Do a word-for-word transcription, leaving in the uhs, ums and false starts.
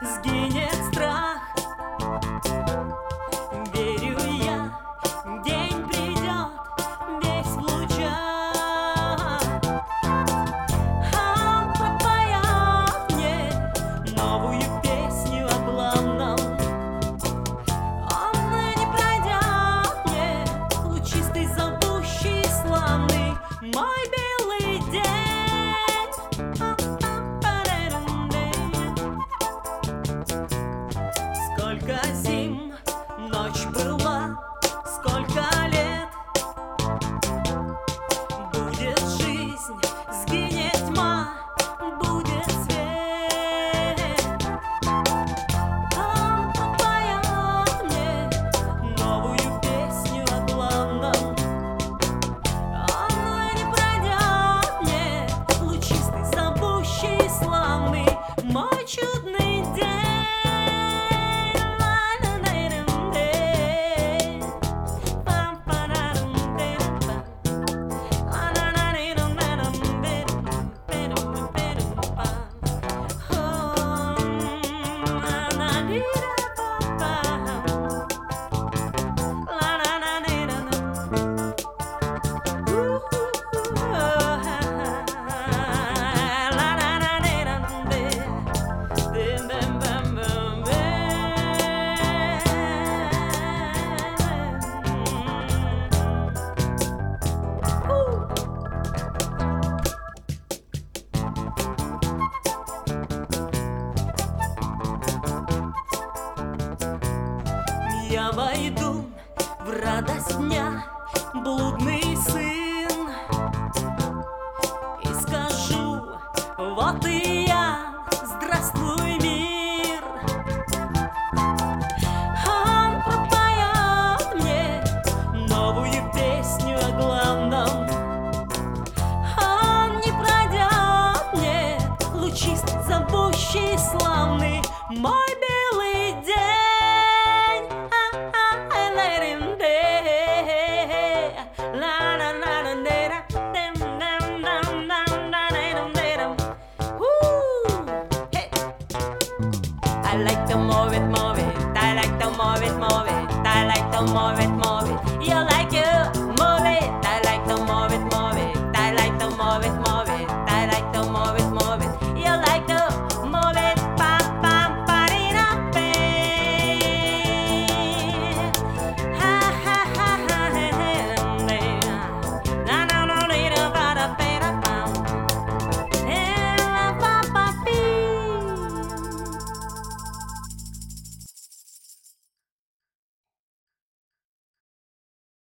сгинет страх. Верю я, день придет, весь в лучах. Он пропоет мне новую песню о главном. Он не пройдет мне лучистый, зовущий, славный мой белый день. Сколько зим ночь была, сколько лет будет жизнь, сгинет тьма, будет свет. Он пропоет мне новую песню о главном. Он не пройдет мне лучистый, зовущий, славный мой чудный день. Я войду в радость дня, блудный сын, и скажу: вот и я, здравствуй, мир. Он пропоет мне новую песню о главном. Он не пройдет мне лучистый, зовущий, славный мой белый день. I like to move it, move it. I like to move it, move it. I like to move it.